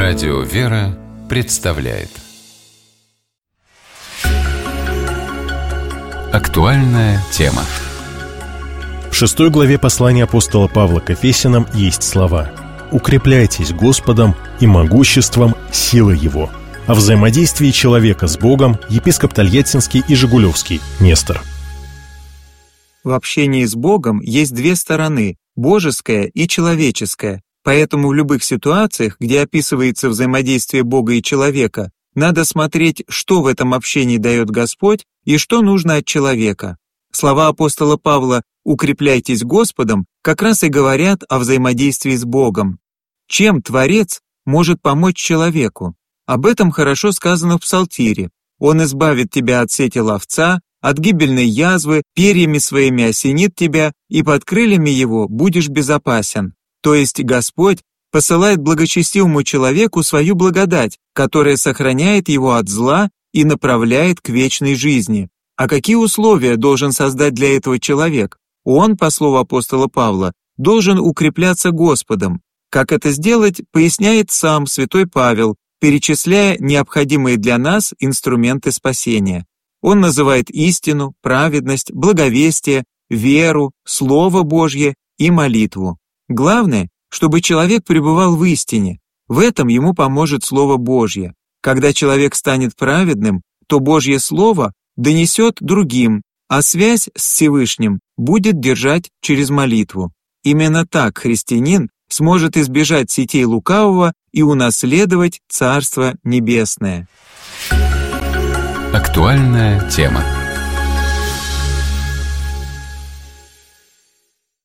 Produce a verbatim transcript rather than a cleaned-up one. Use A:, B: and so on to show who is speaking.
A: Радио «Вера» представляет актуальная тема.
B: В шестой главе послания апостола Павла к Ефесянам есть слова: «Укрепляйтесь Господом и могуществом силы Его». О взаимодействии человека с Богом епископ Тольяттинский и Жигулевский Нестор.
C: В общении с Богом есть две стороны – божеская и человеческая. Поэтому в любых ситуациях, где описывается взаимодействие Бога и человека, надо смотреть, что в этом общении дает Господь и что нужно от человека. Слова апостола Павла «укрепляйтесь Господом» как раз и говорят о взаимодействии с Богом. Чем Творец может помочь человеку? Об этом хорошо сказано в Псалтире. «Он избавит тебя от сети ловца, от гибельной язвы, перьями своими осенит тебя, и под крыльями его будешь безопасен». То есть Господь посылает благочестивому человеку свою благодать, которая сохраняет его от зла и направляет к вечной жизни. А какие условия должен создать для этого человек? Он, по слову апостола Павла, должен укрепляться Господом. Как это сделать, поясняет сам святой Павел, перечисляя необходимые для нас инструменты спасения. Он называет истину, праведность, благовестие, веру, Слово Божье и молитву. Главное, чтобы человек пребывал в истине. В этом ему поможет Слово Божье. Когда человек станет праведным, то Божье Слово донесет другим, а связь с Всевышним будет держать через молитву. Именно так христианин сможет избежать сетей лукавого и унаследовать Царство Небесное.
A: Актуальная тема.